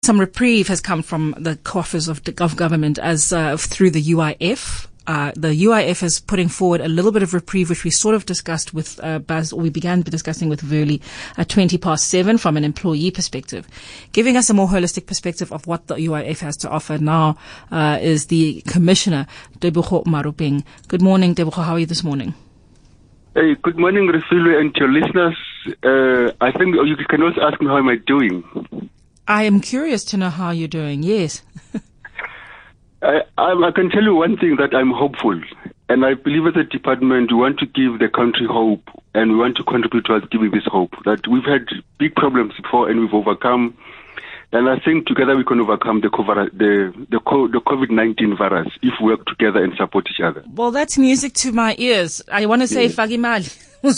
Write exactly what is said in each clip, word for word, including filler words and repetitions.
Some reprieve has come from the coffers of, of government as uh, through the U I F. Uh, the U I F is putting forward a little bit of reprieve, which we sort of discussed with uh, Baz, or we began discussing with Verley at twenty past seven from an employee perspective. Giving us a more holistic perspective of what the U I F has to offer now uh, is the Commissioner, Tebogo Maruping. Good morning, Tebogo. How are you this morning? Hey, good morning, Refilwe, and to your listeners. Uh, I think you can also ask me how am I doing. I am curious to know how you're doing, yes. I, I, I can tell you one thing, that I'm hopeful. And I believe as a department, we want to give the country hope, and we want to contribute towards giving this hope. That we've had big problems before and we've overcome. And I think together we can overcome the the the, the COVID nineteen virus if we work together and support each other. Well, that's music to my ears. I want to say yes. Fagimali.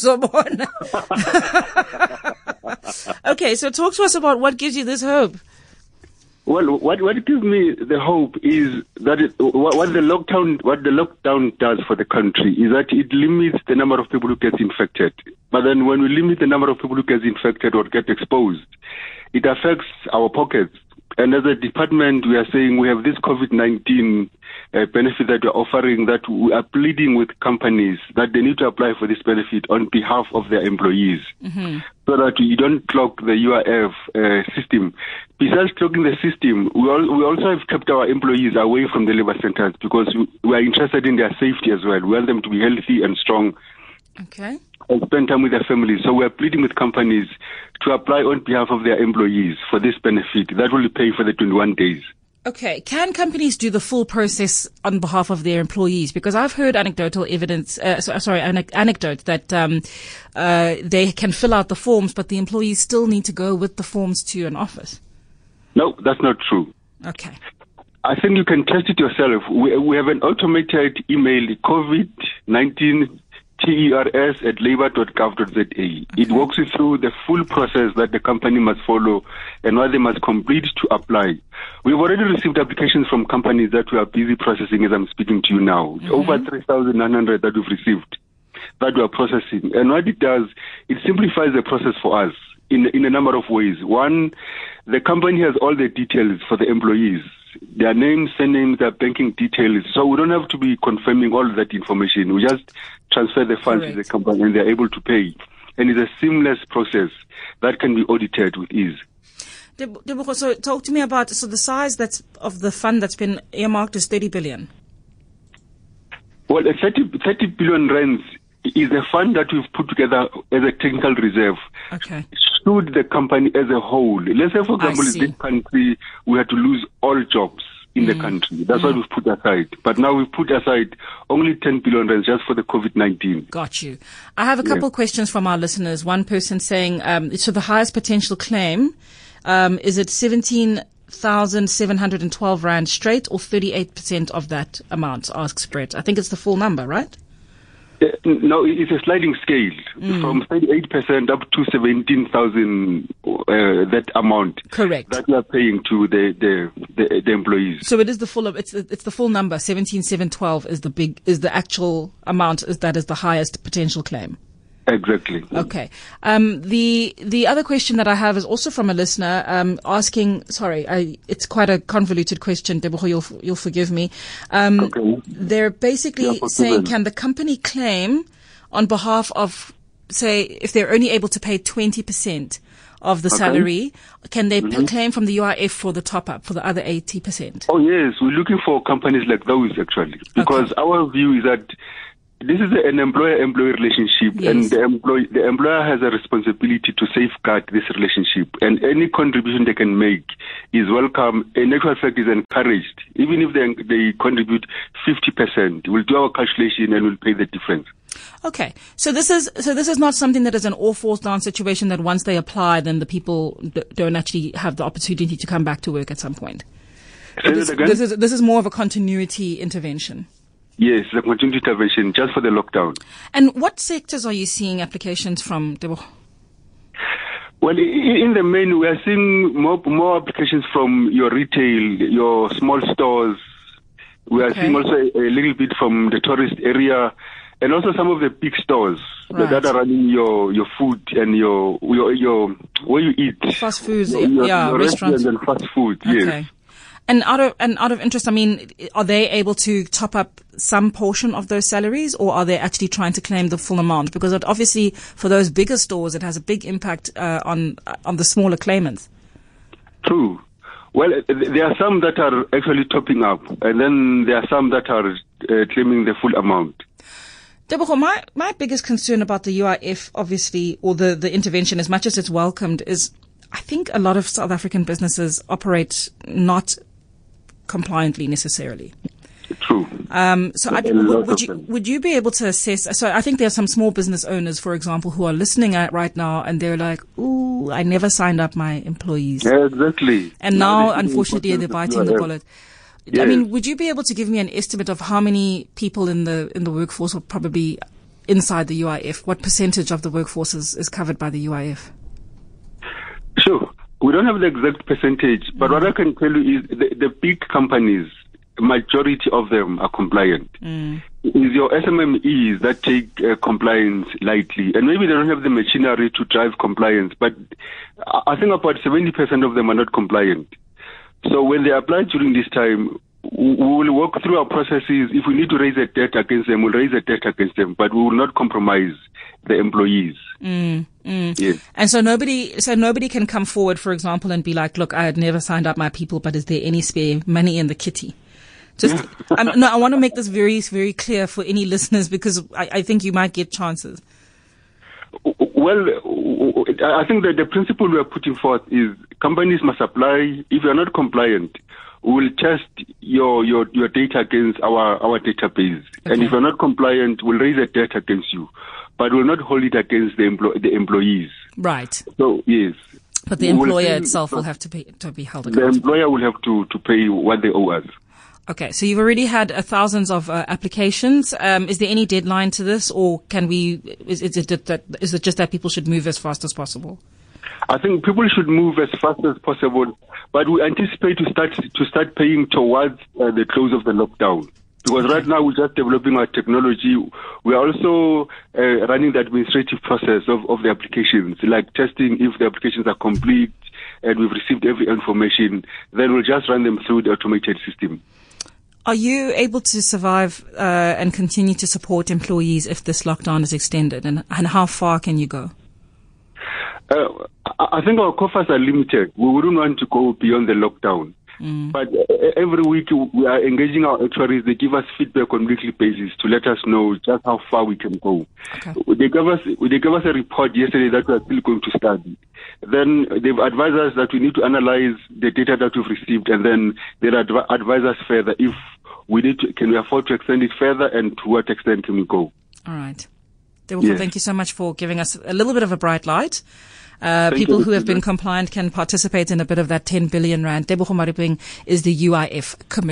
Okay, so talk to us about what gives you this hope. Well, what what gives me the hope is that it, what, what the lockdown what the lockdown does for the country is that it limits the number of people who get infected. But then when we limit the number of people who get infected or get exposed, it affects our pockets. And as a department, we are saying we have this COVID nineteen uh, benefit that we are offering, that we are pleading with companies that they need to apply for this benefit on behalf of their employees, mm-hmm. so that you don't clog the U I F uh, system. Besides clogging the system, we, all, we also have kept our employees away from the labor centers because we, we are interested in their safety as well. We want them to be healthy and strong. Okay. And spend time with their families. So we are pleading with companies to apply on behalf of their employees for this benefit. That will pay for the twenty-one days. Okay. Can companies do the full process on behalf of their employees? Because I've heard anecdotal evidence, uh, so, sorry, an anecdote that um, uh, they can fill out the forms, but the employees still need to go with the forms to an office. No, that's not true. Okay. I think you can test it yourself. We, we have an automated email, COVID nineteen T E R S at labour dot gov dot z a. Okay. It walks you through the full process that the company must follow and what they must complete to apply. We've already received applications from companies that we are busy processing as I'm speaking to you now. It's mm-hmm. over three thousand nine hundred that we've received that we are processing. And what it does, it simplifies the process for us in, in a number of ways. One, the company has all the details for the employees. Their names, surnames, their banking details. So we don't have to be confirming all that information. We just transfer the funds Correct. to the company and they're able to pay. And it's a seamless process that can be audited with ease. Tebogo, so talk to me about so the size that's of the fund that's been earmarked is thirty billion. Well, thirty, thirty billion rands is a fund that we've put together as a technical reserve. Okay. Should the company as a whole, let's say for example, in this country, we had to lose all jobs in mm. the country. That's mm. what we've put aside. But now we've put aside only ten billion rands just for the COVID nineteen. Got you. I have a couple yeah. questions from our listeners. One person saying, um, so the highest potential claim, um, is it seventeen thousand seven hundred twelve rand straight or thirty-eight percent of that amount, asks Brett. I think it's the full number, right? Uh, no, it's a sliding scale mm. from thirty-eight percent up to seventeen thousand, uh, that amount. Correct. That we are paying to the, the, the, the employees. So it is the full of, it's, it's the full number. seventeen thousand seven hundred twelve is the big, is the actual amount, is that is the highest potential claim. Exactly. Okay. Um, the, the other question that I have is also from a listener, um, asking, sorry, I, it's quite a convoluted question, Tebogo, you'll, you'll forgive me. Um, okay. They're basically yeah, saying, can the company claim on behalf of, say, if they're only able to pay twenty percent of the okay. salary, can they mm-hmm. claim from the U I F for the top up, for the other eighty percent? Oh yes, we're looking for companies like those actually, because okay. our view is that this is an employer-employee relationship, yes. and the, employ- the employer has a responsibility to safeguard this relationship, and any contribution they can make is welcome. In actual fact, is encouraged. Even if they, they contribute fifty percent, we'll do our calculation and we'll pay the difference. Okay, so this is so this is not something that is an all falls down situation that once they apply, then the people d- don't actually have the opportunity to come back to work at some point. Say this, that again? this is this is more of a continuity intervention. Yes, the continuity intervention just for the lockdown. And what sectors are you seeing applications from, Tebogo? Well, in the main, we are seeing more more applications from your retail, your small stores. We are okay. seeing also a, a little bit from the tourist area, and also some of the big stores Right. that are running your, your food and your, your, your, where you eat. Fast foods, your, your, yeah, your restaurants. and fast food, yes. Okay. And out of and out of interest, I mean, are they able to top up some portion of those salaries, or are they actually trying to claim the full amount? Because it obviously, for those bigger stores, it has a big impact uh, on on the smaller claimants. True. Well, there are some that are actually topping up, and then there are some that are uh, claiming the full amount. Tebogo, my my biggest concern about the U I F, obviously, or the the intervention, as much as it's welcomed, is I think a lot of South African businesses operate not compliantly necessarily. True. Um, so I, A would, lot would of you them. would you be able to assess? So I think there are some small business owners, for example, who are listening at right now, and they're like, "Ooh, I never signed up my employees," Yeah, exactly. and now, this is unfortunately, they're important biting to the have. bullet. I Yes. mean, would you be able to give me an estimate of how many people in the in the workforce are probably inside the U I F? What percentage of the workforce is, is covered by the U I F? Sure. We don't have the exact percentage, but what I can tell you is the, the big companies, majority of them are compliant. Mm. It's your S M M Es that take uh, compliance lightly, and maybe they don't have the machinery to drive compliance, but I I think about seventy percent of them are not compliant. So when they apply during this time, we will work through our processes. If we need to raise a debt against them, we'll raise a debt against them, but we will not compromise the employees. Mm, mm. Yes. And so nobody, so nobody can come forward, for example, and be like, "Look, I had never signed up my people, but is there any spare money in the kitty?" Just, um, no, I want to make this very, very clear for any listeners, because I, I think you might get chances. Well, I think that the principle we are putting forth is companies must apply. If you are not compliant, we will test your, your, your data against our, our database. Okay. And if you are not compliant, we'll raise a debt against you, but we'll not hold it against the, emplo- the employees. Right. So, yes. But the We will employer pay- itself will have to pay, to be held The accountable. employer will have to, to pay what they owe us. Okay, so you've already had uh, thousands of uh, applications. Um, is there any deadline to this, or can we? Is, is it that? Is it just that people should move as fast as possible? I think people should move as fast as possible, but we anticipate to start to start paying towards uh, the close of the lockdown. Because right now we're just developing our technology. We are also uh, running the administrative process of, of the applications, like testing if the applications are complete and we've received every information. Then we'll just run them through the automated system. Are you able to survive uh, and continue to support employees if this lockdown is extended, and, and how far can you go? Uh, I I think our coffers are limited. We wouldn't want to go beyond the lockdown. Mm. But uh, every week we are engaging our actuaries. They give us feedback on a weekly basis to let us know just how far we can go. Okay. They gave us they gave us a report yesterday that we are still going to study. Then they've advised us that we need to analyze the data that we've received, and then they'll adv- advise us further if we need to, can we afford to extend it further, and to what extent can we go. All right. Tebogo, Yes. thank you so much for giving us a little bit of a bright light. Uh, Thank people you. who have been compliant can participate in a bit of that ten billion rand. Tebogo Maripeng is the U I F commissioner.